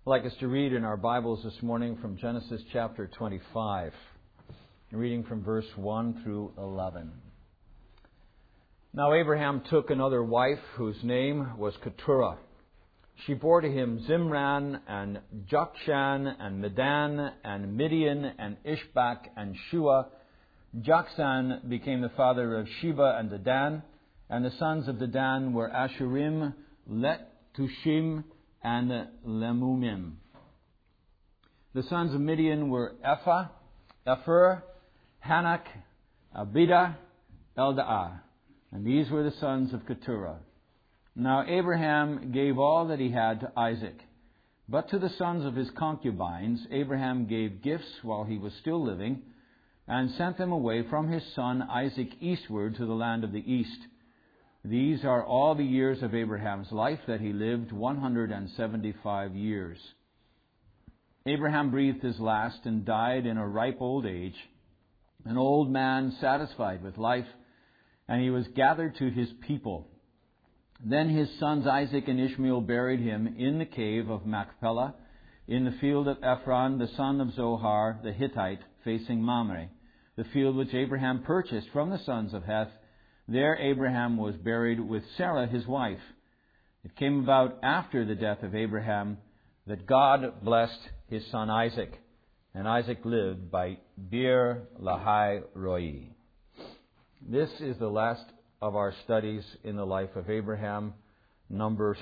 I'd like us to read in our Bibles this morning from Genesis chapter 25, reading from verse 1 through 11. Now Abraham took another wife whose name was Keturah. She bore to him Zimran and Jokshan and Medan and Midian and Ishbak and Shua. Joksan became the father of Sheba and Dedan, and the sons of Dedan were Ashurim, Letushim, and Lemumim. The sons of Midian were Ephah, Epher, Hanak, Abidah, Eldaah, and these were the sons of Keturah. Now Abraham gave all that he had to Isaac, but to the sons of his concubines Abraham gave gifts while he was still living, and sent them away from his son Isaac eastward to the land of the east. These are all the years of Abraham's life, that he lived 175 years. Abraham breathed his last and died in a ripe old age, an old man satisfied with life, and he was gathered to his people. Then his sons Isaac and Ishmael buried him in the cave of Machpelah, in the field of Ephron, the son of Zohar, the Hittite, facing Mamre, the field which Abraham purchased from the sons of Heth. There Abraham was buried with Sarah his wife. It came about after the death of Abraham that God blessed his son Isaac, and Isaac lived by Beer Lahai Roi. This is the last of our studies in the life of Abraham, Numbers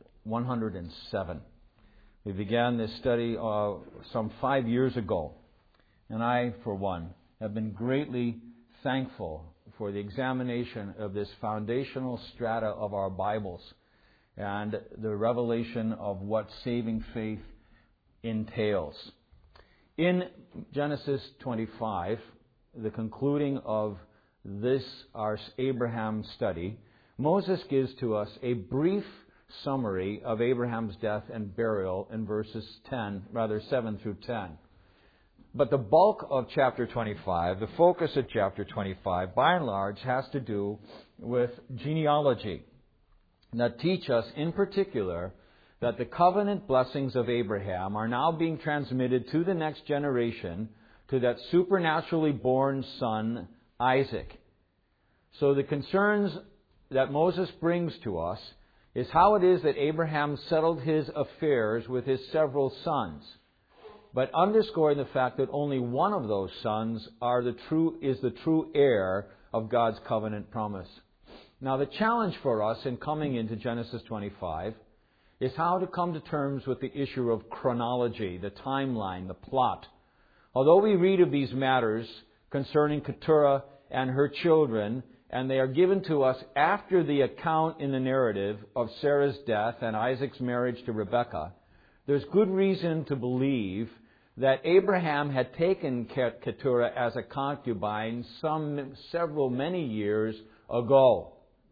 107. We began this study some 5 years ago, and I, for one, have been greatly thankful for the examination of this foundational strata of our Bibles and the revelation of what saving faith entails. In Genesis 25, the concluding of this, our Abraham study, Moses gives to us a brief summary of Abraham's death and burial in verses 7 through 10. But the bulk of chapter 25, the focus of chapter 25, by and large, has to do with genealogy that teach us in particular that the covenant blessings of Abraham are now being transmitted to the next generation, to that supernaturally born son, Isaac. So the concerns that Moses brings to us is how it is that Abraham settled his affairs with his several sons, but underscoring the fact that only one of those sons is the true heir of God's covenant promise. Now, the challenge for us in coming into Genesis 25 is how to come to terms with the issue of chronology, the timeline, the plot. Although we read of these matters concerning Keturah and her children, and they are given to us after the account in the narrative of Sarah's death and Isaac's marriage to Rebekah, there's good reason to believe that Abraham had taken Keturah as a concubine many years ago.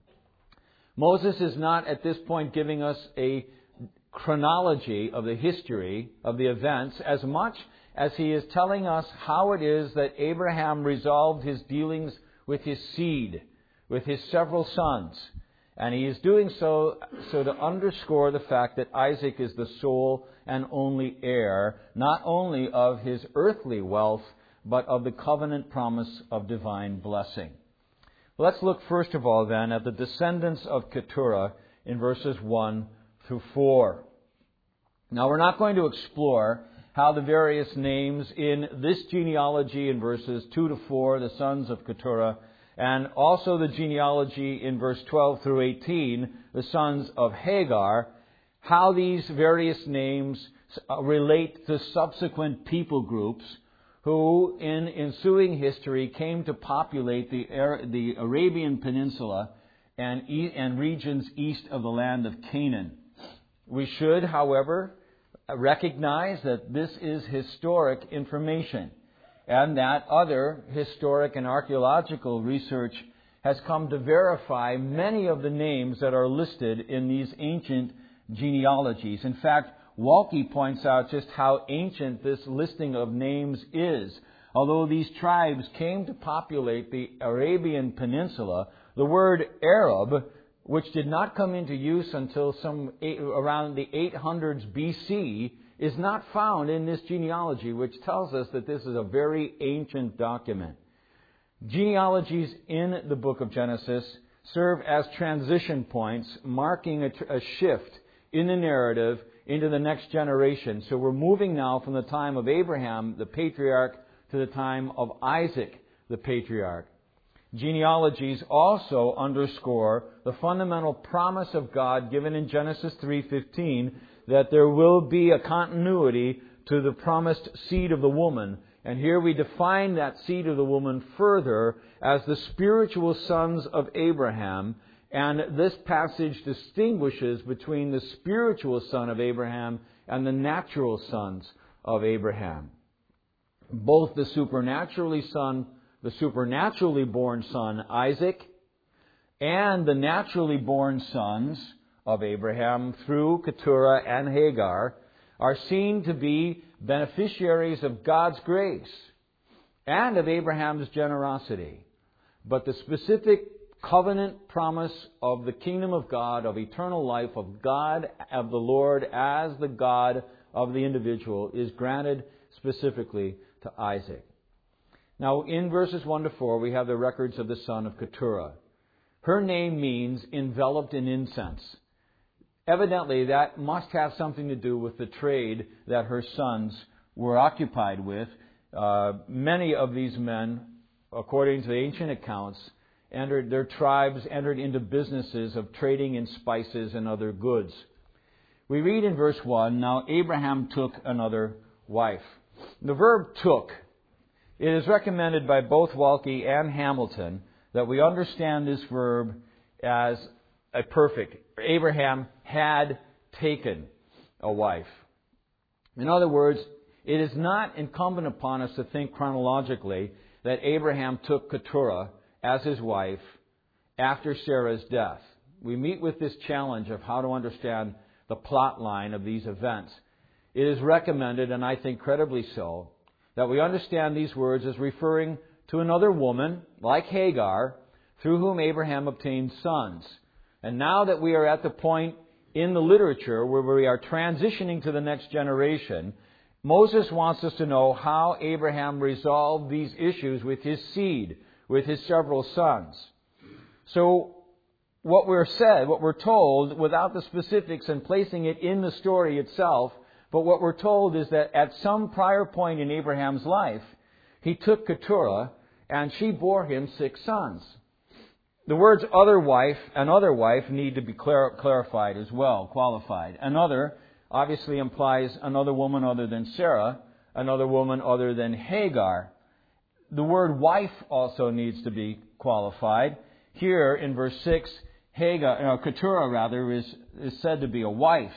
Moses is not at this point giving us a chronology of the history of the events as much as he is telling us how it is that Abraham resolved his dealings with his seed, with his several sons. And he is doing so to underscore the fact that Isaac is the sole and only heir, not only of his earthly wealth, but of the covenant promise of divine blessing. Let's look first of all then at the descendants of Keturah in verses 1 through 4. Now we're not going to explore how the various names in this genealogy in verses 2 to 4, the sons of Keturah, and also the genealogy in verse 12 through 18, the sons of Hagar, how these various names relate to subsequent people groups who, in ensuing history, came to populate the Arabian Peninsula and regions east of the land of Canaan. We should, however, recognize that this is historic information, and that other historic and archaeological research has come to verify many of the names that are listed in these ancient genealogies. In fact, Walke points out just how ancient this listing of names is. Although these tribes came to populate the Arabian Peninsula, the word Arab which did not come into use until around the 800s BC, is not found in this genealogy, which tells us that this is a very ancient document. Genealogies in the book of Genesis serve as transition points, marking a shift in the narrative into the next generation. So we're moving now from the time of Abraham, the patriarch, to the time of Isaac, the patriarch. Genealogies also underscore the fundamental promise of God given in Genesis 3:15 that there will be a continuity to the promised seed of the woman. And here we define that seed of the woman further as the spiritual sons of Abraham. And this passage distinguishes between the spiritual son of Abraham and the natural sons of Abraham. Both the supernaturally born son Isaac and the naturally born sons of Abraham through Keturah and Hagar are seen to be beneficiaries of God's grace and of Abraham's generosity. But the specific covenant promise of the kingdom of God, of eternal life, of God, of the Lord as the God of the individual, is granted specifically to Isaac. Now, in verses 1 to 4, we have the records of the son of Keturah. Her name means enveloped in incense. Evidently, that must have something to do with the trade that her sons were occupied with. Many of these men, according to the ancient accounts, their tribes entered into businesses of trading in spices and other goods. We read in verse 1, "Now Abraham took another wife." The verb took. It is recommended by both Walke and Hamilton that we understand this verb as a perfect. Abraham had taken a wife. In other words, it is not incumbent upon us to think chronologically that Abraham took Keturah as his wife after Sarah's death. We meet with this challenge of how to understand the plot line of these events. It is recommended, and I think credibly so, that we understand these words as referring to another woman, like Hagar, through whom Abraham obtained sons. And now that we are at the point in the literature where we are transitioning to the next generation, Moses wants us to know how Abraham resolved these issues with his seed, with his several sons. So what we're told, without the specifics and placing it in the story itself, but what we're told is that at some prior point in Abraham's life, he took Keturah and she bore him 6 sons. The words other wife and other wife need to be clarified as well, qualified. Another obviously implies another woman other than Sarah, another woman other than Hagar. The word wife also needs to be qualified. Here in verse 6, Keturah is said to be a wife.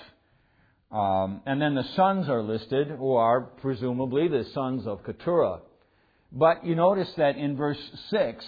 And then the sons are listed, who are presumably the sons of Keturah. But you notice that in verse 6,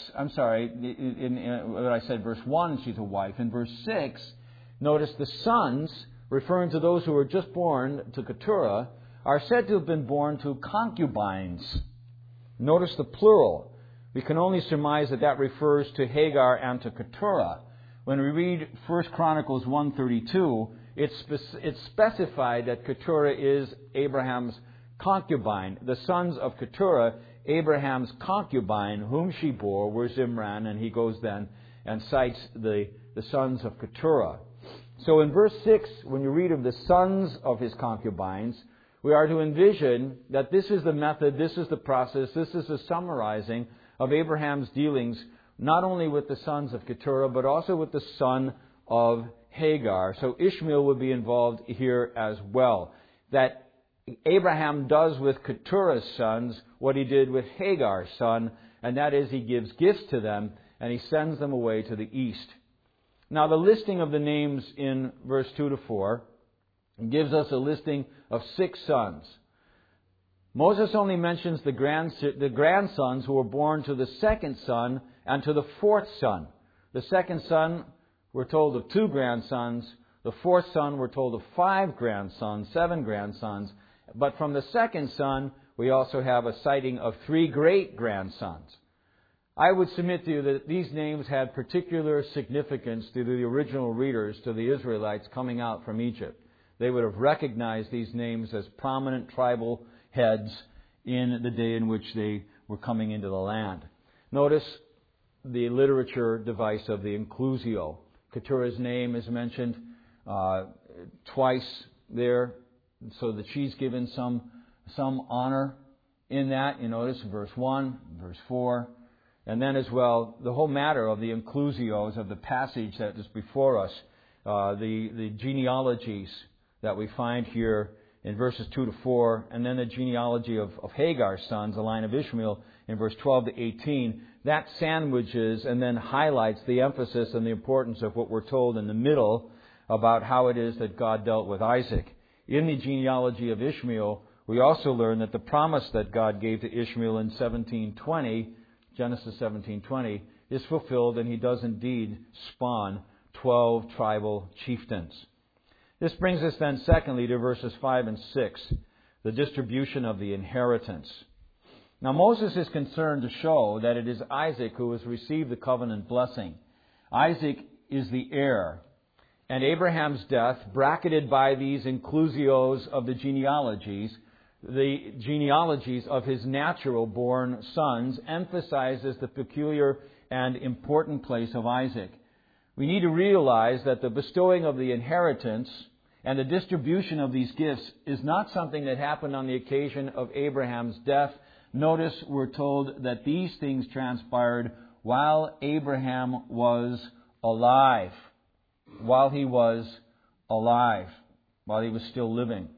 when I said verse 1, she's a wife. In verse 6, notice the sons, referring to those who were just born to Keturah, are said to have been born to concubines. Notice the plural. We can only surmise that refers to Hagar and to Keturah. When we read 1 Chronicles 1:32, it's specified that Keturah is Abraham's concubine. The sons of Keturah, Abraham's concubine, whom she bore, were Zimran, and he goes then and cites the sons of Keturah. So in verse 6, when you read of the sons of his concubines, we are to envision that this is the method, this is the process, this is the summarizing of Abraham's dealings, not only with the sons of Keturah, but also with the son of Hagar. So Ishmael would be involved here as well. That Abraham does with Keturah's sons what he did with Hagar's son, and that is he gives gifts to them and he sends them away to the east. Now the listing of the names in verse 2 to 4 gives us a listing of 6 sons. Moses only mentions the grandsons who were born to the second son and to the fourth son. The second son, we're told of 2 grandsons. The fourth son, we're told of 5 grandsons, 7 grandsons. But from the second son, we also have a citing of 3 great-grandsons. I would submit to you that these names had particular significance to the original readers, to the Israelites coming out from Egypt. They would have recognized these names as prominent tribal heads in the day in which they were coming into the land. Notice the literature device of the inclusio. Keturah's name is mentioned twice there, so that she's given some honor in that. You notice verse 1, verse 4. And then as well, the whole matter of the inclusios of the passage that is before us, the genealogies that we find here in verses 2 to 4, and then the genealogy of Hagar's sons, the line of Ishmael, in verse 12 to 18, that sandwiches and then highlights the emphasis and the importance of what we're told in the middle about how it is that God dealt with Isaac. In the genealogy of Ishmael, we also learn that the promise that God gave to Ishmael in 17:20, Genesis 17:20, is fulfilled, and he does indeed spawn 12 tribal chieftains. This brings us then, secondly, to verses 5 and 6, the distribution of the inheritance. Now, Moses is concerned to show that it is Isaac who has received the covenant blessing. Isaac is the heir. And Abraham's death, bracketed by these inclusios of the genealogies of his natural-born sons, emphasizes the peculiar and important place of Isaac. We need to realize that the bestowing of the inheritance and the distribution of these gifts is not something that happened on the occasion of Abraham's death. Notice we're told that these things transpired while Abraham was alive. While he was still living.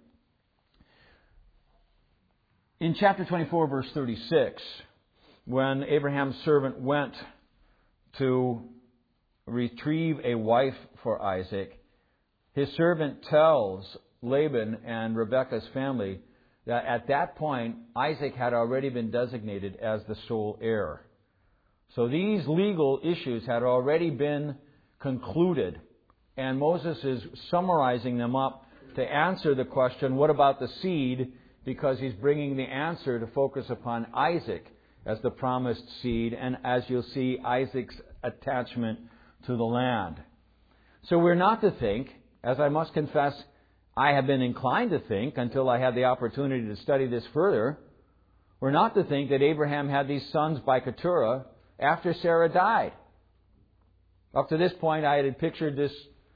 In chapter 24, verse 36, when Abraham's servant went to retrieve a wife for Isaac, his servant tells Laban and Rebekah's family that at that point, Isaac had already been designated as the sole heir. So these legal issues had already been concluded, and Moses is summarizing them up to answer the question, what about the seed? Because he's bringing the answer to focus upon Isaac as the promised seed, and as you'll see, Isaac's attachment to the land. So we're not to think, as I must confess, I have been inclined to think until I had the opportunity to study this further, we're not to think that Abraham had these sons by Keturah after Sarah died. Up to this point, I had pictured this,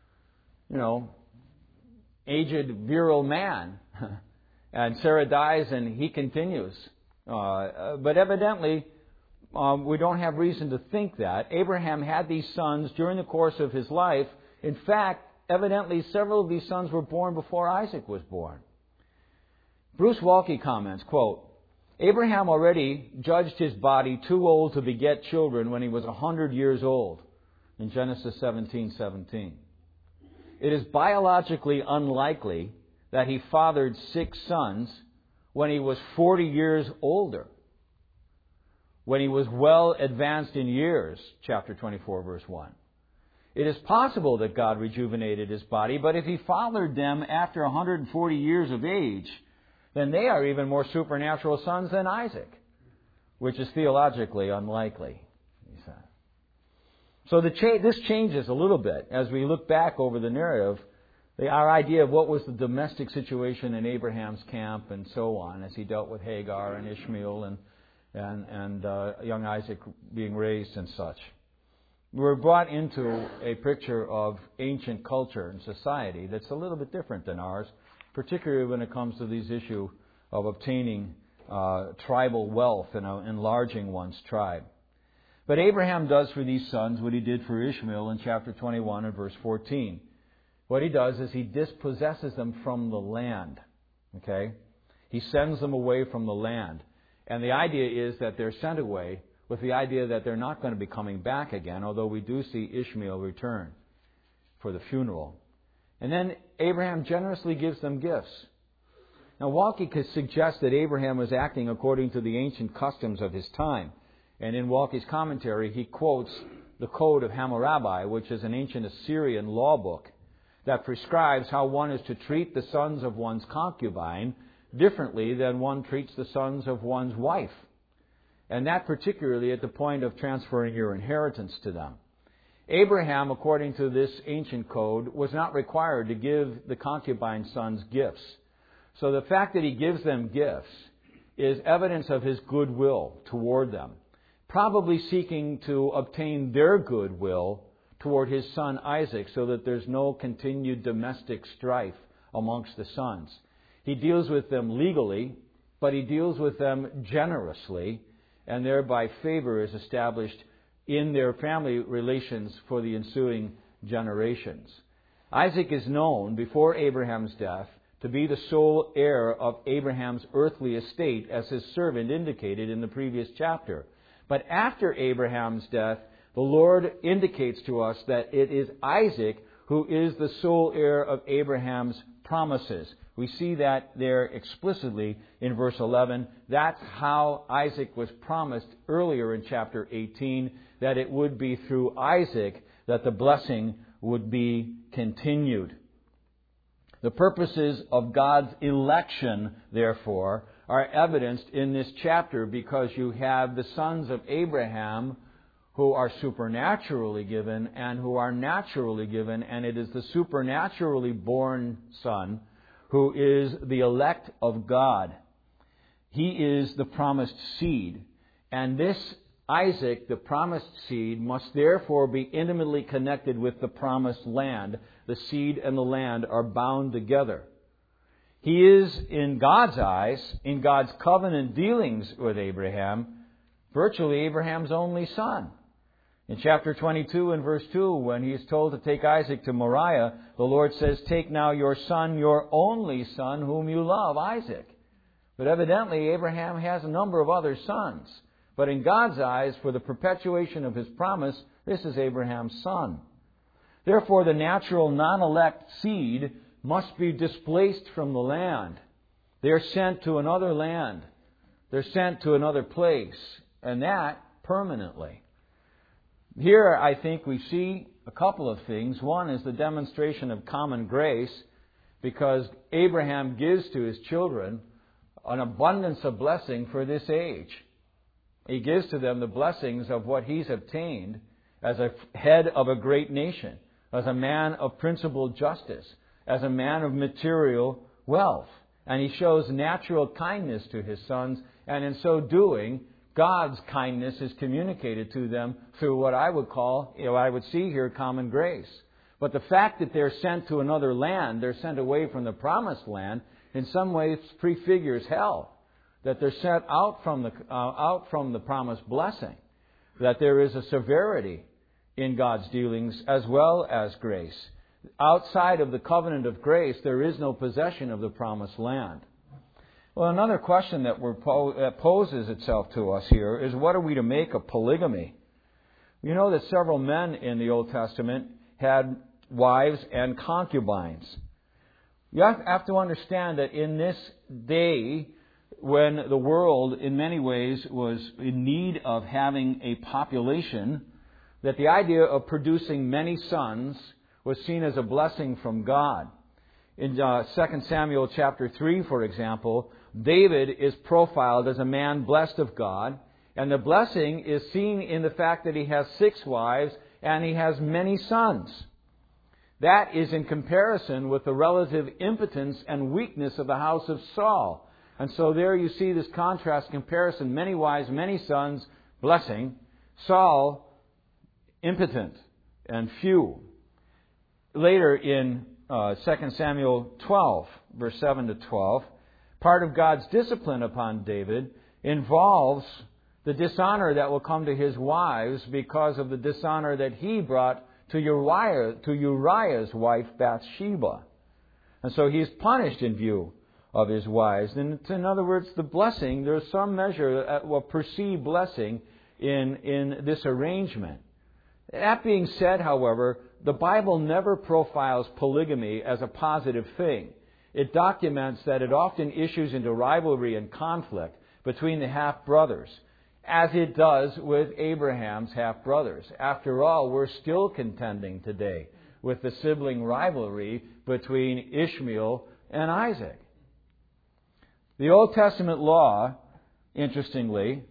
aged, virile man. And Sarah dies and he continues. But evidently, we don't have reason to think that. Abraham had these sons during the course of his life. In fact, evidently, several of these sons were born before Isaac was born. Bruce Waltke comments, quote, Abraham already judged his body too old to beget children when he was 100 years old, in Genesis 17:17. It is biologically unlikely that he fathered 6 sons when he was 40 years older, when he was well advanced in years, chapter 24, verse 1. It is possible that God rejuvenated his body, but if he fathered them after 140 years of age, then they are even more supernatural sons than Isaac, which is theologically unlikely, he said. So this changes a little bit as we look back over the narrative. Our idea of what was the domestic situation in Abraham's camp and so on as he dealt with Hagar and Ishmael and young Isaac being raised and such. We're brought into a picture of ancient culture and society that's a little bit different than ours, particularly when it comes to this issue of obtaining tribal wealth and enlarging one's tribe. But Abraham does for these sons what he did for Ishmael in chapter 21 and verse 14. What he does is he dispossesses them from the land. Okay? He sends them away from the land. And the idea is that they're sent away with the idea that they're not going to be coming back again, although we do see Ishmael return for the funeral. And then Abraham generously gives them gifts. Now, Waltke could suggest that Abraham was acting according to the ancient customs of his time. And in Waltke's commentary, he quotes the Code of Hammurabi, which is an ancient Assyrian law book that prescribes how one is to treat the sons of one's concubine differently than one treats the sons of one's wife. and that particularly at the point of transferring your inheritance to them. Abraham, according to this ancient code, was not required to give the concubine sons gifts. So the fact that he gives them gifts is evidence of his goodwill toward them, probably seeking to obtain their goodwill toward his son Isaac so that there's no continued domestic strife amongst the sons. He deals with them legally, but he deals with them generously, and thereby favor is established in their family relations for the ensuing generations. Isaac is known before Abraham's death to be the sole heir of Abraham's earthly estate, as his servant indicated in the previous chapter. But after Abraham's death, the Lord indicates to us that it is Isaac who is the sole heir of Abraham's promises. We see that there explicitly in verse 11. That's how Isaac was promised earlier in chapter 18, that it would be through Isaac that the blessing would be continued. The purposes of God's election, therefore, are evidenced in this chapter because you have the sons of Abraham who are supernaturally given and who are naturally given, and it is the supernaturally born son who is the elect of God. He is the promised seed, and this Isaac, the promised seed, must therefore be intimately connected with the promised land. The seed and the land are bound together. He is, in God's eyes, in God's covenant dealings with Abraham, virtually Abraham's only son. In chapter 22 and verse 2, when he is told to take Isaac to Moriah, the Lord says, "Take now your son, your only son, whom you love, Isaac." But evidently, Abraham has a number of other sons. But in God's eyes, for the perpetuation of His promise, this is Abraham's son. Therefore, the natural non-elect seed must be displaced from the land. They are sent to another land. They're sent to another place, and that permanently. Here, I think we see a couple of things. One is the demonstration of common grace, because Abraham gives to his children an abundance of blessing for this age. He gives to them the blessings of what he's obtained as a head of a great nation, as a man of principled justice, as a man of material wealth. And he shows natural kindness to his sons, and in so doing, God's kindness is communicated to them through what I would call, I would see here, common grace. But the fact that they're sent to another land, they're sent away from the promised land, in some ways prefigures hell. That they're sent out from the promised blessing. That there is a severity in God's dealings as well as grace. Outside of the covenant of grace, there is no possession of the promised land. Well, another question that poses itself to us here is, what are we to make of polygamy? You know that several men in the Old Testament had wives and concubines. You have to understand that in this day, when the world in many ways was in need of having a population, that the idea of producing many sons was seen as a blessing from God. In 2 Samuel chapter 3, for example, David is profiled as a man blessed of God, and the blessing is seen in the fact that he has 6 wives and he has many sons. That is in comparison with the relative impotence and weakness of the house of Saul. And so there you see this contrast comparison: many wives, many sons, blessing; Saul, impotent and few. Later in 2 Samuel 12, verse 7 to 12, part of God's discipline upon David involves the dishonor that will come to his wives because of the dishonor that he brought to Uriah's wife Bathsheba. And so he's punished in view of his wives. And in other words, the blessing, there's some measure of perceived blessing in this arrangement. That being said, however, the Bible never profiles polygamy as a positive thing. It documents that it often issues into rivalry and conflict between the half-brothers, as it does with Abraham's half-brothers. After all, we're still contending today with the sibling rivalry between Ishmael and Isaac. The Old Testament law, interestingly,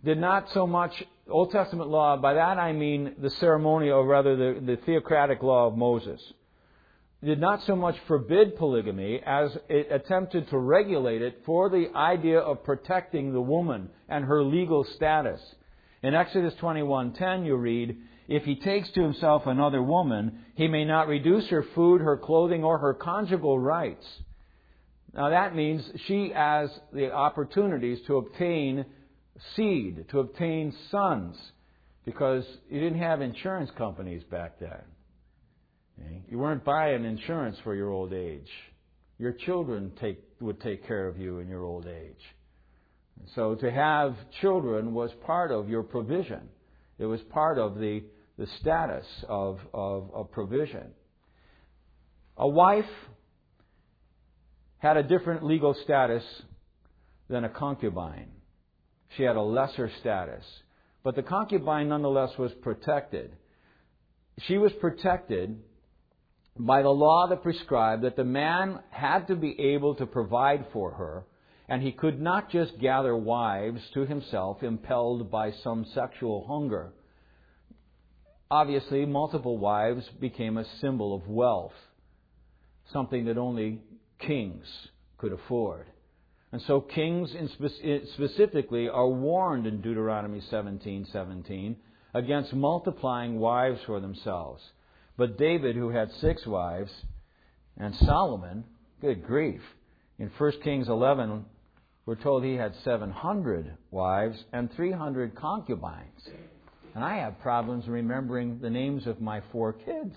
did not so much, Old Testament law, by that I mean the ceremonial, or rather the theocratic law of Moses, did not so much forbid polygamy as it attempted to regulate it for the idea of protecting the woman and her legal status. In Exodus 21:10 you read, "If he takes to himself another woman, he may not reduce her food, her clothing, or her conjugal rights." Now that means she has the opportunities to obtain seed, to obtain sons, because you didn't have insurance companies back then. You weren't buying insurance for your old age. Your children would take care of you in your old age. So to have children was part of your provision. It was part of the status of provision. A wife had a different legal status than a concubine. She had a lesser status. But the concubine nonetheless was protected. She was protected by the law that prescribed that the man had to be able to provide for her, and he could not just gather wives to himself impelled by some sexual hunger. Obviously, multiple wives became a symbol of wealth, something that only kings could afford. And so kings specifically are warned in Deuteronomy 17:17 against multiplying wives for themselves. But David, who had 6 wives, and Solomon, good grief, in 1 Kings 11, we're told he had 700 wives and 300 concubines. And I have problems remembering the names of my 4 kids.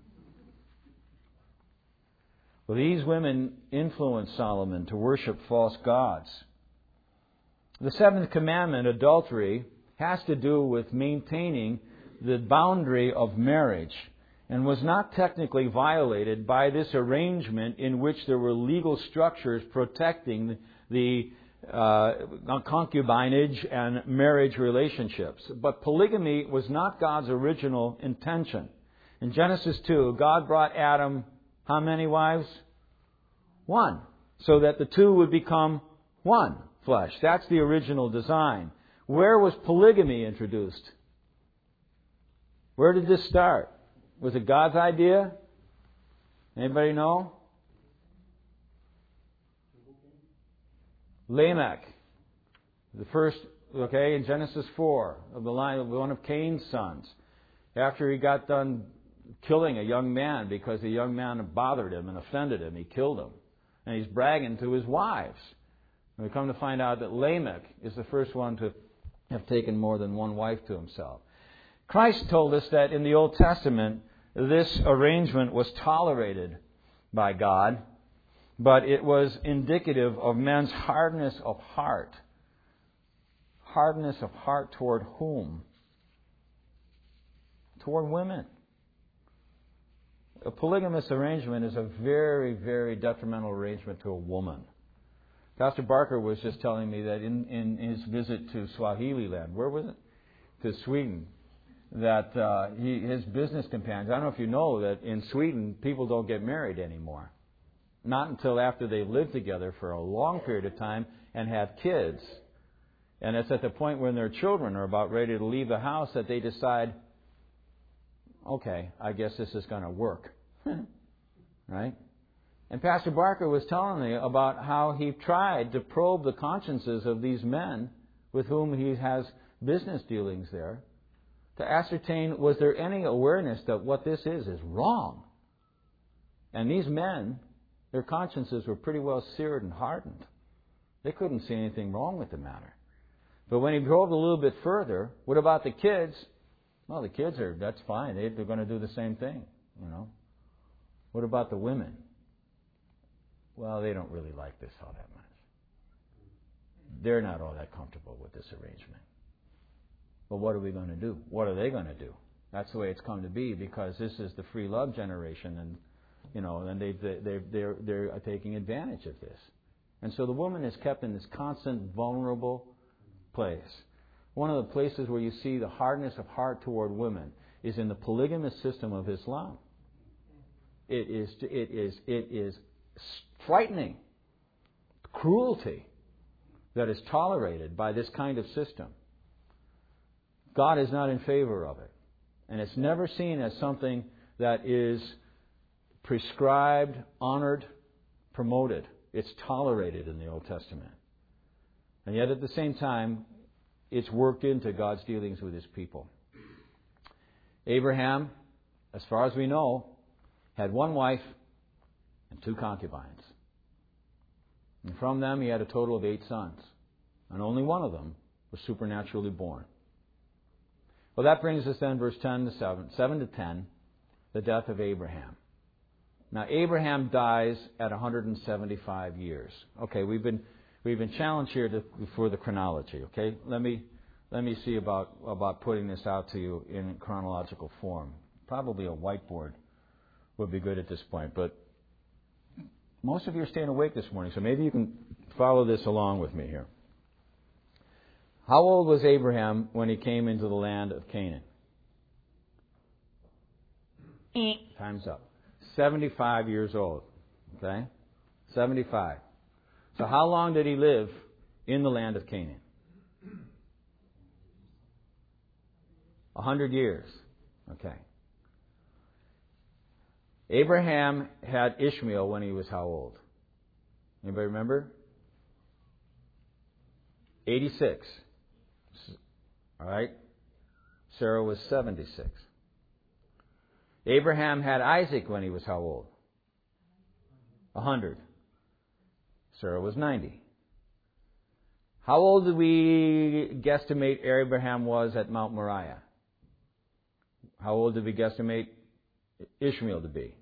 Well, these women influenced Solomon to worship false gods. The 7th commandment, adultery, has to do with maintaining the boundary of marriage, and was not technically violated by this arrangement in which there were legal structures protecting the concubinage and marriage relationships. But polygamy was not God's original intention. In Genesis 2, God brought Adam how many wives? 1. So that the 2 would become one flesh. That's the original design. Where was polygamy introduced? Where did this start? Was it God's idea? Anybody know? Lamech, the first, in Genesis 4, of the line of one of Cain's sons. After he got done killing a young man because the young man bothered him and offended him, he killed him. And he's bragging to his wives. And we come to find out that Lamech is the first one to have taken more than one wife to himself. Christ told us that in the Old Testament, this arrangement was tolerated by God, but it was indicative of men's hardness of heart. Hardness of heart toward whom? Toward women. A polygamous arrangement is a very, very detrimental arrangement to a woman. Pastor Barker was just telling me that in his visit to Swahili land, where was it? To Sweden, that his business companions, I don't know if you know that in Sweden, people don't get married anymore. Not until after they've lived together for a long period of time and have kids. And it's at the point when their children are about ready to leave the house that they decide, okay, I guess this is going to work. Right? And Pastor Barker was telling me about how he tried to probe the consciences of these men with whom he has business dealings there to ascertain, was there any awareness that what this is wrong? And these men, their consciences were pretty well seared and hardened. They couldn't see anything wrong with the matter. But when he drove a little bit further, what about the kids? Well, the kids that's fine. They're going to do the same thing, What about the women? Well, they don't really like this all that much. They're not all that comfortable with this arrangement. But what are we going to do? What are they going to do? That's the way it's come to be, because this is the free love generation, and and they're taking advantage of this. And so the woman is kept in this constant vulnerable place. One of the places where you see the hardness of heart toward women is in the polygamous system of Islam. It is frightening cruelty that is tolerated by this kind of system. God is not in favor of it. And it's never seen as something that is prescribed, honored, promoted. It's tolerated in the Old Testament. And yet at the same time, it's worked into God's dealings with His people. Abraham, as far as we know, had one wife and 2 concubines. And from them he had a total of 8 sons. And only one of them was supernaturally born. Well, that brings us then, verse 7 to 10, the death of Abraham. Now, Abraham dies at 175 years. Okay, we've been challenged here for the chronology. Okay, let me see about putting this out to you in chronological form. Probably a whiteboard would be good at this point, but most of you are staying awake this morning, so maybe you can follow this along with me here. How old was Abraham when he came into the land of Canaan? Time's up. 75 years old. Okay? 75. So how long did he live in the land of Canaan? 100 years. Okay. Abraham had Ishmael when he was how old? Anybody remember? 86. All right? Sarah was 76. Abraham had Isaac when he was how old? 100. Sarah was 90. How old did we guesstimate Abraham was at Mount Moriah? How old did we guesstimate Ishmael to be?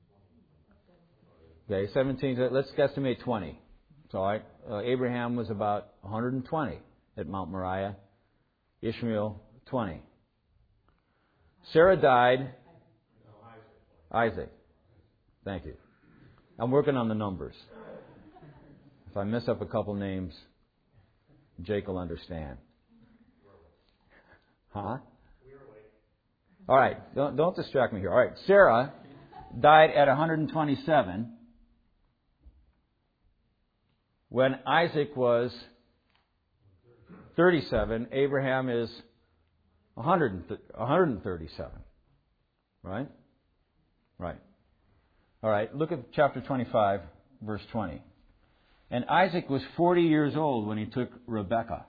Okay, 17. Let's guesstimate 20. It's all right. Abraham was about 120 at Mount Moriah. Ishmael, 20. Sarah died. Isaac. Thank you. I'm working on the numbers. If I mess up a couple names, Jake will understand. Huh? All right. Don't distract me here. All right. Sarah died at 127 when Isaac was 37. Abraham is 137. Right? Right. All right. Look at chapter 25, verse 20. And Isaac was 40 years old when he took Rebekah.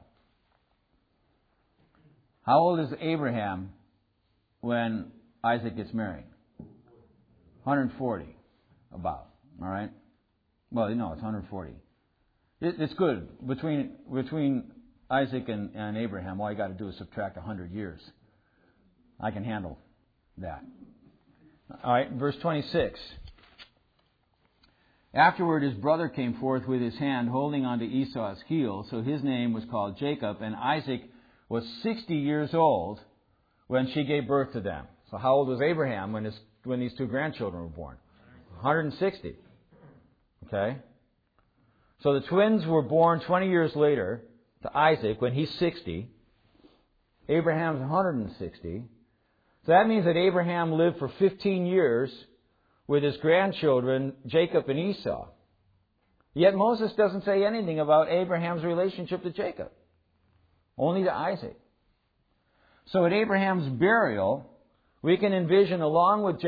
How old is Abraham when Isaac gets married? 140, about. All right? Well, no, it's 140. It's good. Between Isaac and Abraham, all you got to do is subtract 100 years. I can handle that. All right, verse 26. Afterward his brother came forth with his hand holding onto Esau's heel, so his name was called Jacob, and Isaac was 60 years old when she gave birth to them. So how old was Abraham when these 2 grandchildren were born? 160. Okay? So the twins were born 20 years later to Isaac when he's 60. Abraham's 160. So that means that Abraham lived for 15 years with his grandchildren, Jacob and Esau. Yet Moses doesn't say anything about Abraham's relationship to Jacob. Only to Isaac. So at Abraham's burial, we can envision along with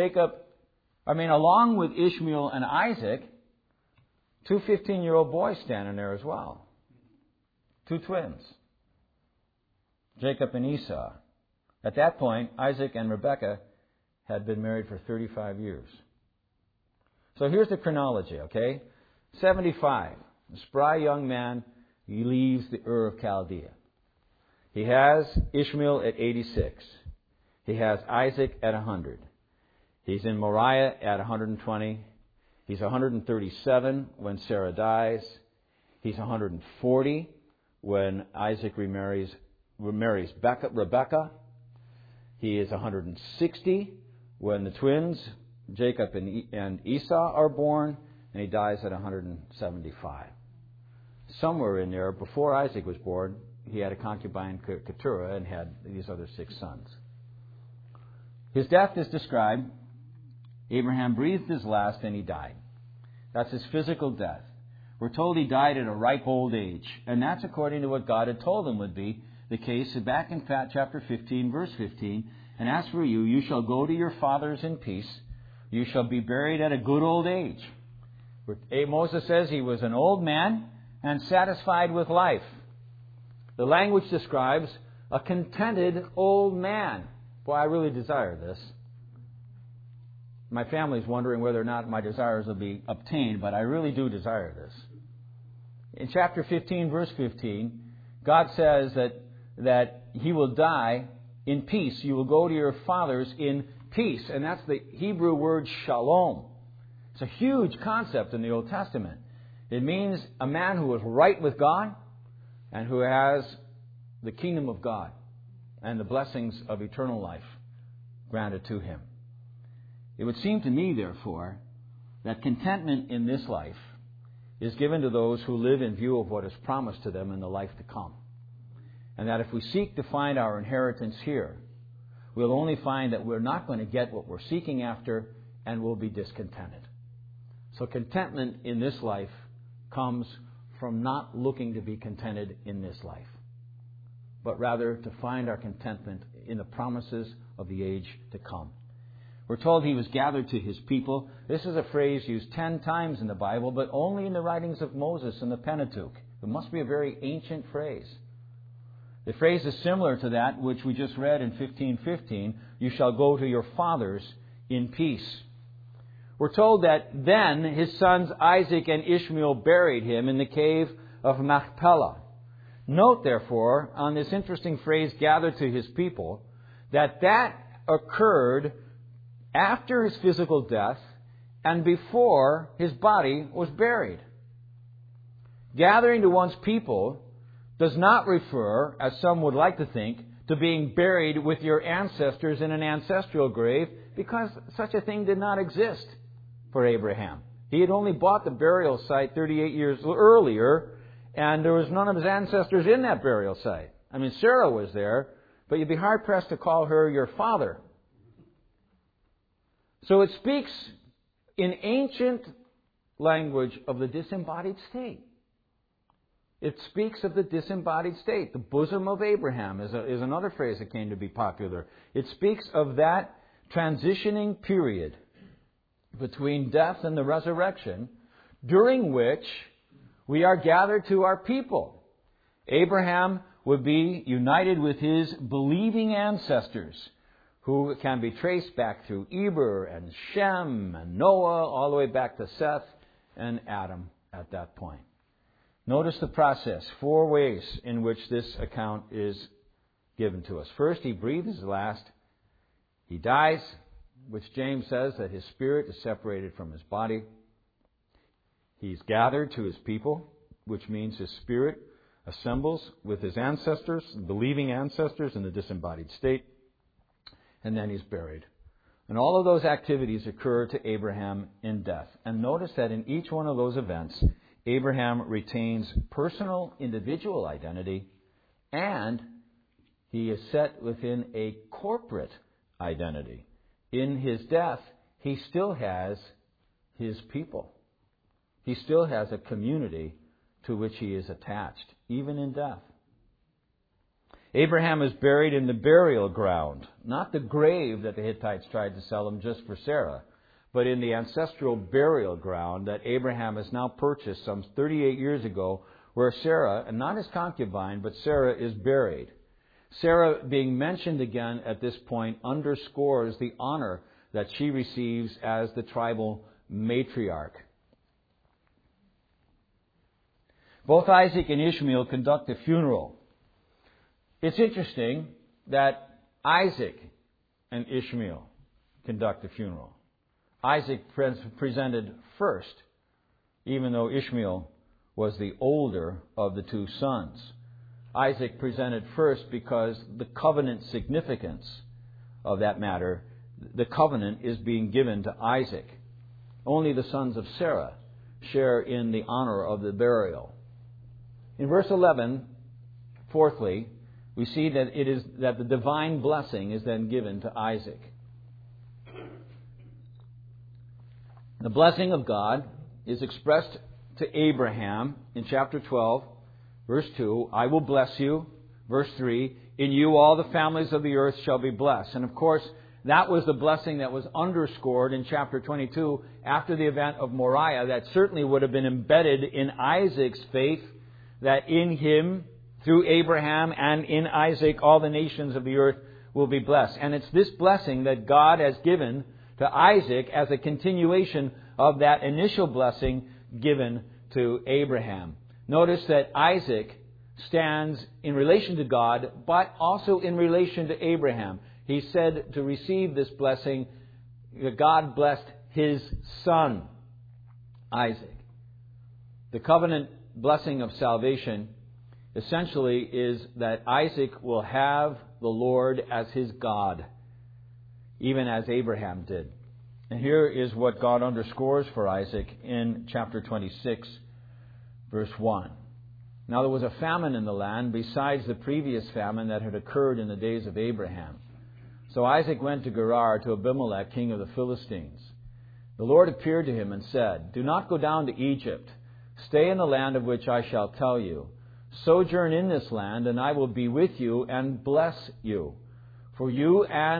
Ishmael and Isaac, 2 15-year-old boys standing there as well. 2 twins. Jacob and Esau. At that point, Isaac and Rebekah had been married for 35 years. So here's the chronology, okay? 75. A spry young man, he leaves the Ur of Chaldea. He has Ishmael at 86. He has Isaac at 100. He's in Moriah at 120. He's 137 when Sarah dies. He's 140 when Isaac remarries Rebekah. He is 160 when the twins, Jacob and Esau, are born, and he dies at 175. Somewhere in there, before Isaac was born, he had a concubine, Keturah, and had these other 6 sons. His death is described. Abraham breathed his last and he died. That's his physical death. We're told he died at a ripe old age, and that's according to what God had told him would be the case back in chapter 15, verse 15. And as for you, you shall go to your fathers in peace. You shall be buried at a good old age. Moses says he was an old man and satisfied with life. The language describes a contented old man. Boy, I really desire this. My family's wondering whether or not my desires will be obtained, but I really do desire this. In chapter 15, verse 15, God says that He will die in peace. You will go to your fathers in peace. And that's the Hebrew word shalom. It's a huge concept in the Old Testament. It means a man who is right with God and who has the kingdom of God and the blessings of eternal life granted to him. It would seem to me, therefore, that contentment in this life is given to those who live in view of what is promised to them in the life to come. And that if we seek to find our inheritance here, we'll only find that we're not going to get what we're seeking after and we'll be discontented. So contentment in this life comes from not looking to be contented in this life, but rather to find our contentment in the promises of the age to come. We're told He was gathered to His people. This is a phrase used 10 times in the Bible, but only in the writings of Moses and the Pentateuch. It must be a very ancient phrase. The phrase is similar to that which we just read in 15:15. You shall go to your fathers in peace. We're told that then his sons Isaac and Ishmael buried him in the cave of Machpelah. Note, therefore, on this interesting phrase, gathered to his people, that occurred after his physical death and before his body was buried. Gathering to one's people does not refer, as some would like to think, to being buried with your ancestors in an ancestral grave, because such a thing did not exist for Abraham. He had only bought the burial site 38 years earlier, and there was none of his ancestors in that burial site. I mean, Sarah was there, but you'd be hard-pressed to call her your father. So it speaks in ancient language of the disembodied state. It speaks of the disembodied state. The bosom of Abraham is another phrase that came to be popular. It speaks of that transitioning period between death and the resurrection, during which we are gathered to our people. Abraham would be united with his believing ancestors, who can be traced back through Eber and Shem and Noah, all the way back to Seth and Adam at that point. Notice the process, 4 ways in which this account is given to us. First, he breathes his last. He dies, which James says that his spirit is separated from his body. He's gathered to his people, which means his spirit assembles with his ancestors, believing ancestors in the disembodied state. And then he's buried. And all of those activities occur to Abraham in death. And notice that in each one of those events, Abraham retains personal, individual identity, and he is set within a corporate identity. In his death, he still has his people. He still has a community to which he is attached, even in death. Abraham is buried in the burial ground, not the grave that the Hittites tried to sell him just for Sarah, but in the ancestral burial ground that Abraham has now purchased some 38 years ago, where Sarah, and not his concubine, but Sarah is buried. Sarah being mentioned again at this point underscores the honor that she receives as the tribal matriarch. Both Isaac and Ishmael conduct a funeral. It's interesting that Isaac and Ishmael conduct a funeral. Isaac presented first, even though Ishmael was the older of the 2 sons. Isaac presented first because the covenant significance of that matter, the covenant is being given to Isaac. Only the sons of Sarah share in the honor of the burial. In verse 11, fourthly, we see that the divine blessing is then given to Isaac. The blessing of God is expressed to Abraham in chapter 12, verse 2. I will bless you Verse 3, in you all the families of the earth shall be blessed. And of course, that was the blessing that was underscored in chapter 22 after the event of Moriah. That certainly would have been embedded in Isaac's faith, that in him, through Abraham and in Isaac, all the nations of the earth will be blessed. And it's this blessing that God has given to Isaac as a continuation of that initial blessing given to Abraham. Notice that Isaac stands in relation to God, but also in relation to Abraham. He said to receive this blessing, that God blessed his son, Isaac. The covenant blessing of salvation essentially is that Isaac will have the Lord as his God, even as Abraham did. And here is what God underscores for Isaac in chapter 26, verse 1. Now there was a famine in the land besides the previous famine that had occurred in the days of Abraham. So Isaac went to Gerar to Abimelech, king of the Philistines. The Lord appeared to him and said, do not go down to Egypt. Stay in the land of which I shall tell you. Sojourn in this land, and I will be with you and bless you. For to you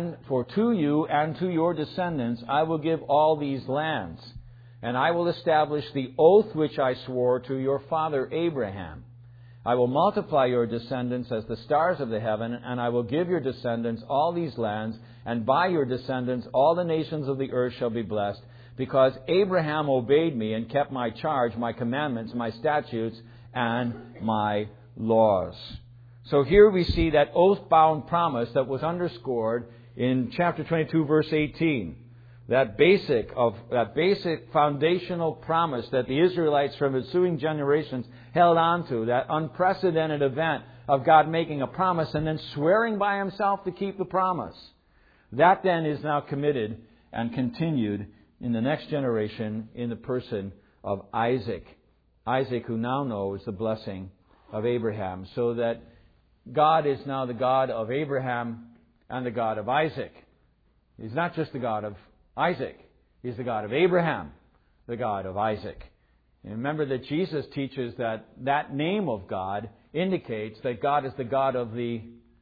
and to your descendants I will give all these lands, and I will establish the oath which I swore to your father Abraham. I will multiply your descendants as the stars of the heaven, and I will give your descendants all these lands, and by your descendants all the nations of the earth shall be blessed, because Abraham obeyed me and kept my charge, my commandments, my statutes, and my laws. So here we see that oath-bound promise that was underscored in chapter 22, verse 18. That basic foundational promise that the Israelites from ensuing generations held on to, that unprecedented event of God making a promise and then swearing by himself to keep the promise. That then is now committed and continued in the next generation in the person of Isaac. Isaac, who now knows the blessing of Abraham, so that God is now the God of Abraham and the God of Isaac. He's not just the God of Isaac. He's the God of Abraham, the God of Isaac. And remember that Jesus teaches that that name of God indicates that God is the God of the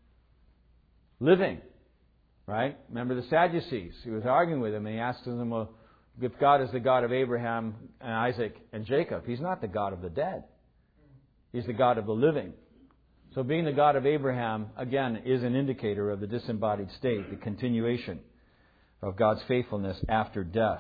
living. Right? Remember the Sadducees. He was arguing with him and he asked them, well, if God is the God of Abraham and Isaac and Jacob, he's not the God of the dead. He's the God of the living. So being the God of Abraham, again, is an indicator of the disembodied state, the continuation of God's faithfulness after death.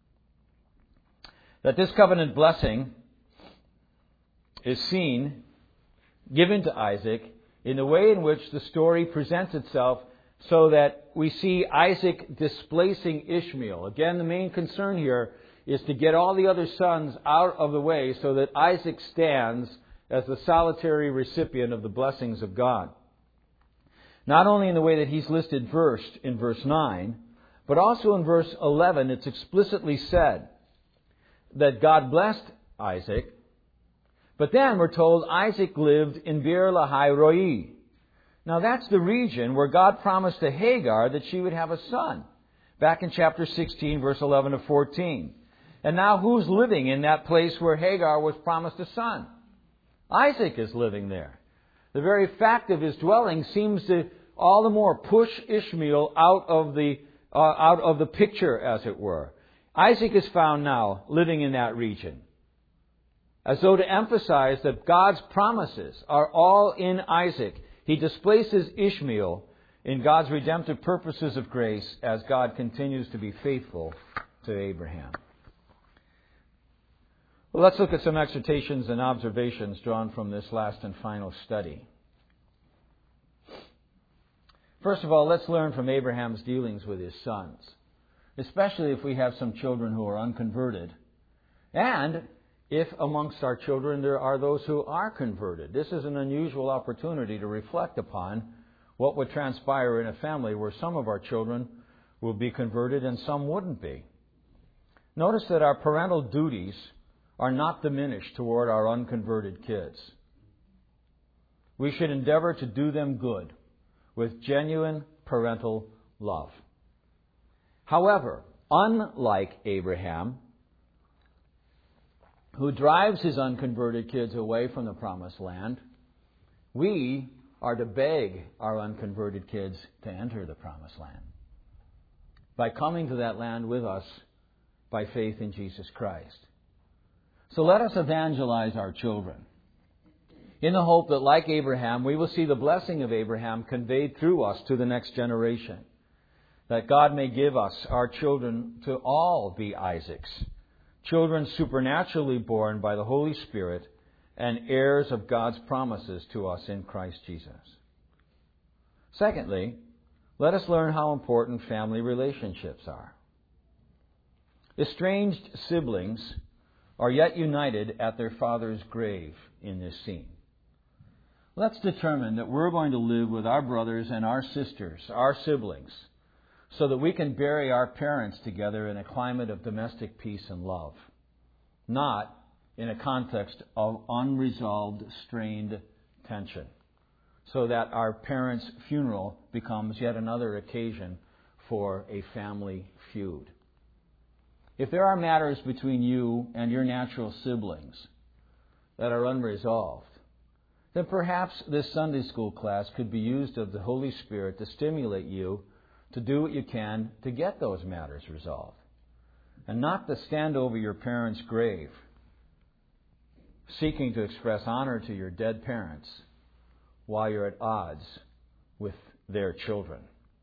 That this covenant blessing is seen, given to Isaac, in the way in which the story presents itself, so that we see Isaac displacing Ishmael. Again, the main concern here is to get all the other sons out of the way so that Isaac stands as the solitary recipient of the blessings of God. Not only in the way that he's listed first in verse 9, but also in verse 11, it's explicitly said that God blessed Isaac. But then we're told Isaac lived in Beer Lahai Roi. Now that's the region where God promised to Hagar that she would have a son. Back in chapter 16, verse 11 to 14. And now who's living in that place where Hagar was promised a son? Isaac is living there. The very fact of his dwelling seems to all the more push Ishmael out of the picture, as it were. Isaac is found now living in that region, as though to emphasize that God's promises are all in Isaac. He displaces Ishmael in God's redemptive purposes of grace as God continues to be faithful to Abraham. Well, let's look at some exhortations and observations drawn from this last and final study. First of all, let's learn from Abraham's dealings with his sons, especially if we have some children who are unconverted, and if amongst our children there are those who are converted. This is an unusual opportunity to reflect upon what would transpire in a family where some of our children will be converted and some wouldn't be. Notice that our parental duties are not diminished toward our unconverted kids. We should endeavor to do them good with genuine parental love. However, unlike Abraham, who drives his unconverted kids away from the promised land, we are to beg our unconverted kids to enter the promised land by coming to that land with us by faith in Jesus Christ. So let us evangelize our children in the hope that, like Abraham, we will see the blessing of Abraham conveyed through us to the next generation, that God may give us, our children, to all be Isaacs, children supernaturally born by the Holy Spirit and heirs of God's promises to us in Christ Jesus. Secondly, let us learn how important family relationships are. Estranged siblings are yet united at their father's grave in this scene. Let's determine that we're going to live with our brothers and our sisters, our siblings, so that we can bury our parents together in a climate of domestic peace and love, not in a context of unresolved, strained tension, so that our parents' funeral becomes yet another occasion for a family feud. If there are matters between you and your natural siblings that are unresolved, then perhaps this Sunday school class could be used of the Holy Spirit to stimulate you to do what you can to get those matters resolved, and not to stand over your parents' grave seeking to express honor to your dead parents while you're at odds with their children.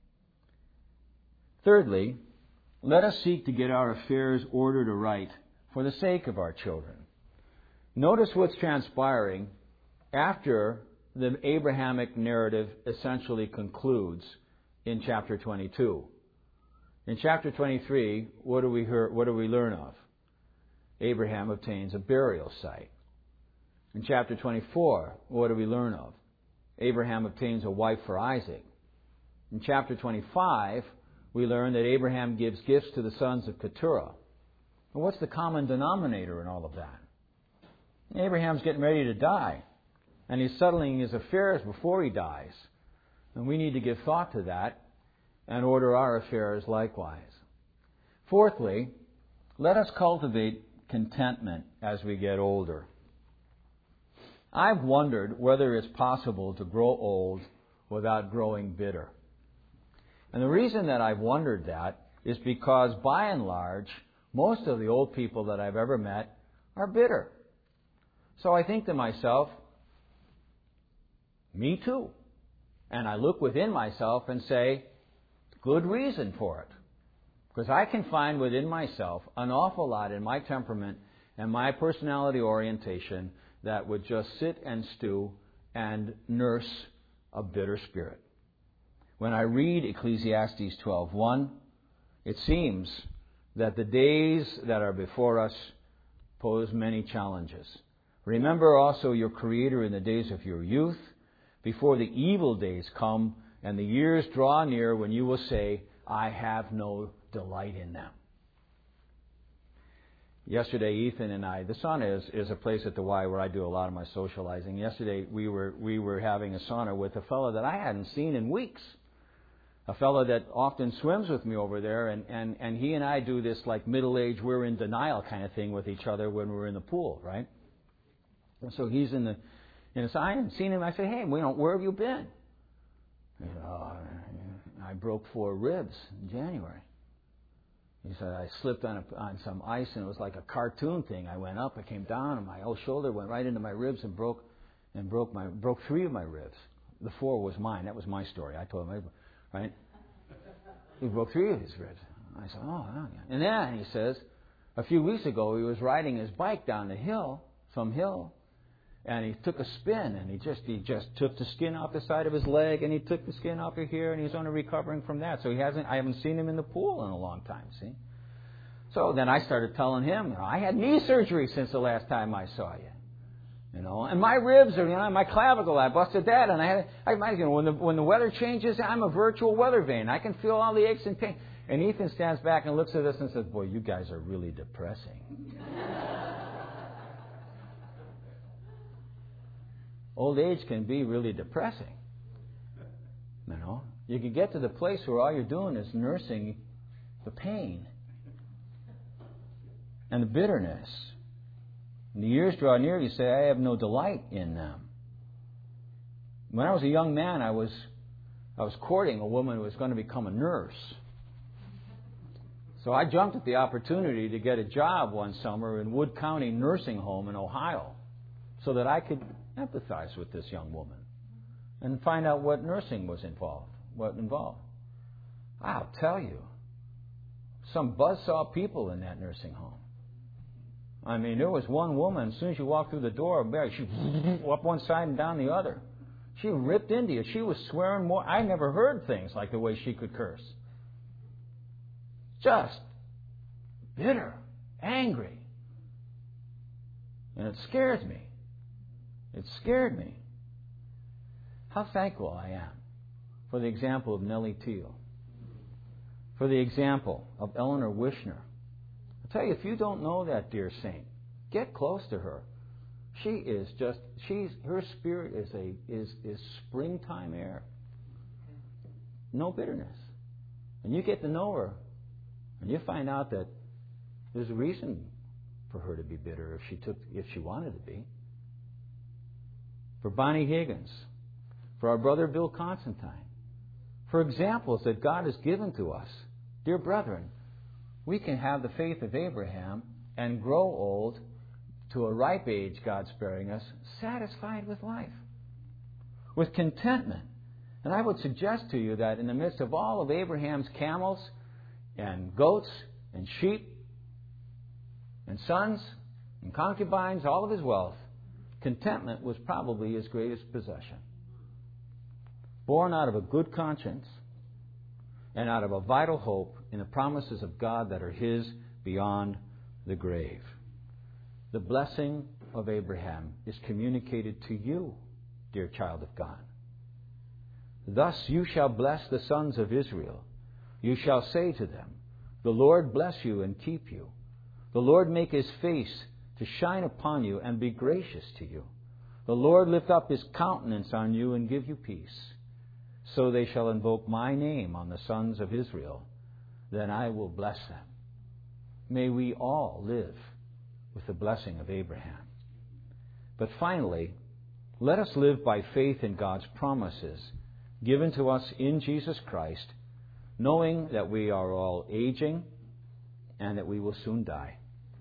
Thirdly, let us seek to get our affairs ordered aright for the sake of our children. Notice what's transpiring after the Abrahamic narrative essentially concludes in chapter 22. In chapter 23, what do we learn of? Abraham obtains a burial site. In chapter 24, what do we learn of? Abraham obtains a wife for Isaac. In chapter 25, we learn that Abraham gives gifts to the sons of Keturah. And what's the common denominator in all of that? Abraham's getting ready to die, and he's settling his affairs before he dies. And we need to give thought to that and order our affairs likewise. Fourthly, let us cultivate contentment as we get older. I've wondered whether it's possible to grow old without growing bitter. And the reason that I've wondered that is because, by and large, most of the old people that I've ever met are bitter. So I think to myself, me too. And I look within myself and say, good reason for it. Because I can find within myself an awful lot in my temperament and my personality orientation that would just sit and stew and nurse a bitter spirit. When I read Ecclesiastes 12:1, it seems that the days that are before us pose many challenges. Remember also your Creator in the days of your youth, before the evil days come and the years draw near when you will say, I have no delight in them. Yesterday, Ethan and I, the sauna is a place at the Y where I do a lot of my socializing. Yesterday, we were having a sauna with a fellow that I hadn't seen in weeks. A fellow that often swims with me over there, and he and I do this like middle-aged, we're in denial kind of thing with each other when we're in the pool, right? And so he's in the, so I hadn't seen him. I said, hey, where have you been? He said, I broke 4 ribs in January. He said, I slipped on some ice, and it was like a cartoon thing. I went up, I came down, and my whole shoulder went right into my ribs and broke 3 of my ribs. The 4 was mine. That was my story. I told him, right? He broke 3 of his ribs. I said, oh, yeah. And then he says, a few weeks ago, he was riding his bike down the hill, some hill, and he took a spin, and he just took the skin off the side of his leg, and he took the skin off of here, and he's only recovering from that. So I haven't seen him in the pool in a long time, see? So then I started telling him, I had knee surgery since the last time I saw you. And my ribs are, my clavicle, I busted that, and when the weather changes, I'm a virtual weather vane. I can feel all the aches and pain. And Ethan stands back and looks at us and says, boy, you guys are really depressing. Old age can be really depressing. You can get to the place where all you're doing is nursing the pain and the bitterness. When the years draw near, you say, I have no delight in them. When I was a young man, I was courting a woman who was going to become a nurse. So I jumped at the opportunity to get a job one summer in Wood County Nursing Home in Ohio so that I could empathize with this young woman and find out what nursing was involved. I'll tell you, some buzzsaw people in that nursing home. I mean, there was one woman, as soon as you walked through the door, she up one side and down the other. She ripped into you. She was swearing more. I never heard things like the way she could curse. Just bitter, angry. And it scared me. It scared me. How thankful I am for the example of Nellie Teal, for the example of Eleanor Wishner. I tell you, if you don't know that dear saint, get close to her. Her spirit is springtime air. No bitterness. And you get to know her, and you find out that there's a reason for her to be bitter if she wanted to be. For Bonnie Higgins, for our brother Bill Constantine, for examples that God has given to us. Dear brethren, we can have the faith of Abraham and grow old to a ripe age, God sparing us, satisfied with life, with contentment. And I would suggest to you that in the midst of all of Abraham's camels and goats and sheep and sons and concubines, all of his wealth, contentment was probably his greatest possession. Born out of a good conscience and out of a vital hope in the promises of God that are his beyond the grave. The blessing of Abraham is communicated to you, dear child of God. Thus you shall bless the sons of Israel. You shall say to them, the Lord bless you and keep you. The Lord make his face to shine upon you and be gracious to you. The Lord lift up his countenance on you and give you peace. So they shall invoke my name on the sons of Israel. Then I will bless them. May we all live with the blessing of Abraham. But finally, let us live by faith in God's promises given to us in Jesus Christ, knowing that we are all aging and that we will soon die.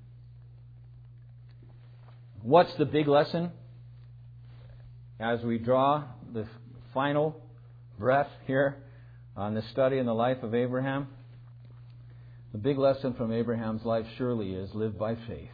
What's the big lesson as we draw the final breath here on the study in the life of Abraham? The big lesson from Abraham's life surely is live by faith.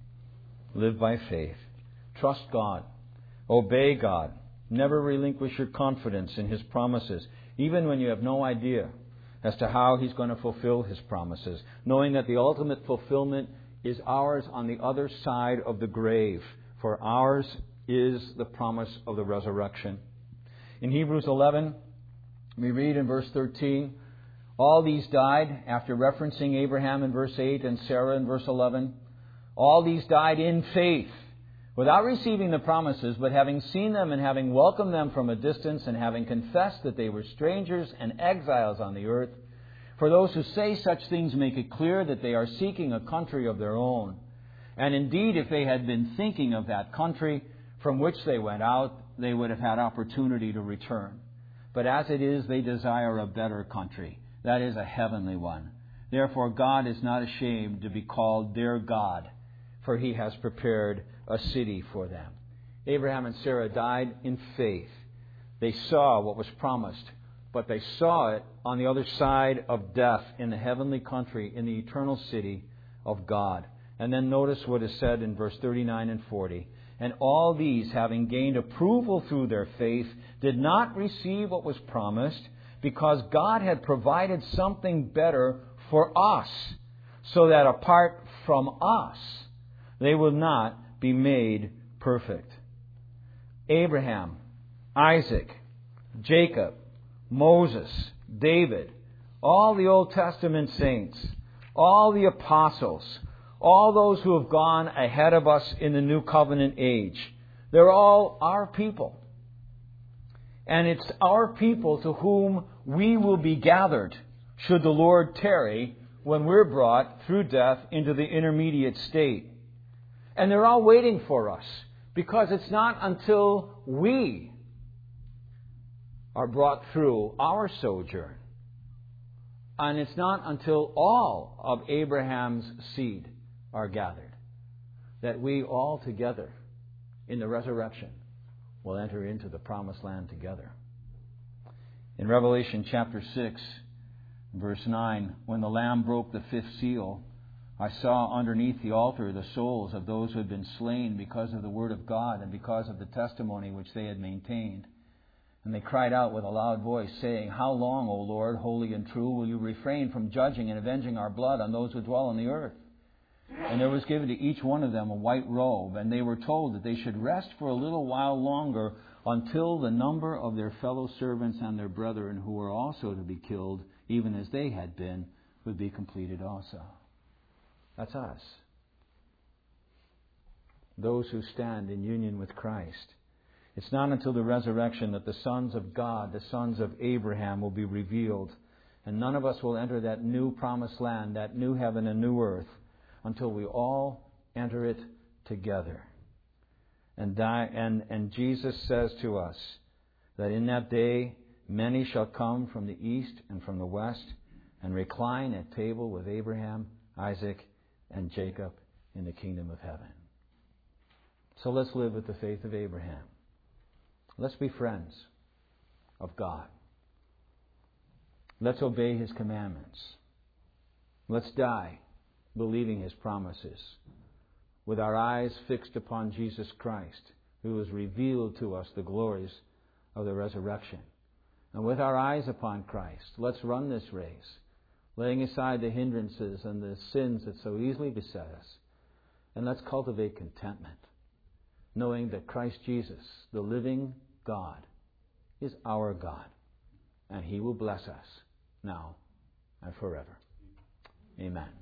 Live by faith. Trust God. Obey God. Never relinquish your confidence in his promises, even when you have no idea as to how he's going to fulfill his promises, knowing that the ultimate fulfillment is ours on the other side of the grave, for ours is the promise of the resurrection. In Hebrews 11, we read in verse 13, all these died, after referencing Abraham in verse 8 and Sarah in verse 11, all these died in faith, without receiving the promises, but having seen them and having welcomed them from a distance and having confessed that they were strangers and exiles on the earth. For those who say such things make it clear that they are seeking a country of their own. And indeed, if they had been thinking of that country from which they went out, they would have had opportunity to return. But as it is, they desire a better country, that is, a heavenly one. Therefore, God is not ashamed to be called their God, for he has prepared a city for them. Abraham and Sarah died in faith. They saw what was promised, but they saw it on the other side of death in the heavenly country, in the eternal city of God. And then notice what is said in verse 39 and 40. And all these, having gained approval through their faith, did not receive what was promised, because God had provided something better for us, so that apart from us, they will not be made perfect. Abraham, Isaac, Jacob, Moses, David, all the Old Testament saints, all the apostles, all those who have gone ahead of us in the New Covenant age, they're all our people. And it's our people to whom we will be gathered, should the Lord tarry, when we're brought through death into the intermediate state. And they're all waiting for us, because it's not until we are brought through our sojourn. And it's not until all of Abraham's seed are gathered that we all together in the resurrection will enter into the promised land together. In Revelation chapter 6, verse 9, when the Lamb broke the fifth seal, I saw underneath the altar the souls of those who had been slain because of the word of God and because of the testimony which they had maintained. And they cried out with a loud voice, saying, How long, O Lord, holy and true, will you refrain from judging and avenging our blood on those who dwell on the earth? And there was given to each one of them a white robe, and they were told that they should rest for a little while longer until the number of their fellow servants and their brethren who were also to be killed, even as they had been, would be completed also. That's us. Those who stand in union with Christ. It's not until the resurrection that the sons of God, the sons of Abraham, will be revealed. And none of us will enter that new promised land, that new heaven and new earth, until we all enter it together. And Jesus says to us that in that day many shall come from the east and from the west and recline at table with Abraham, Isaac, and Jacob in the kingdom of heaven. So let's live with the faith of Abraham. Let's be friends of God. Let's obey His commandments. Let's die believing His promises, with our eyes fixed upon Jesus Christ, who has revealed to us the glories of the resurrection. And with our eyes upon Christ, let's run this race, laying aside the hindrances and the sins that so easily beset us. And let's cultivate contentment, knowing that Christ Jesus, the living God, is our God, and He will bless us now and forever. Amen.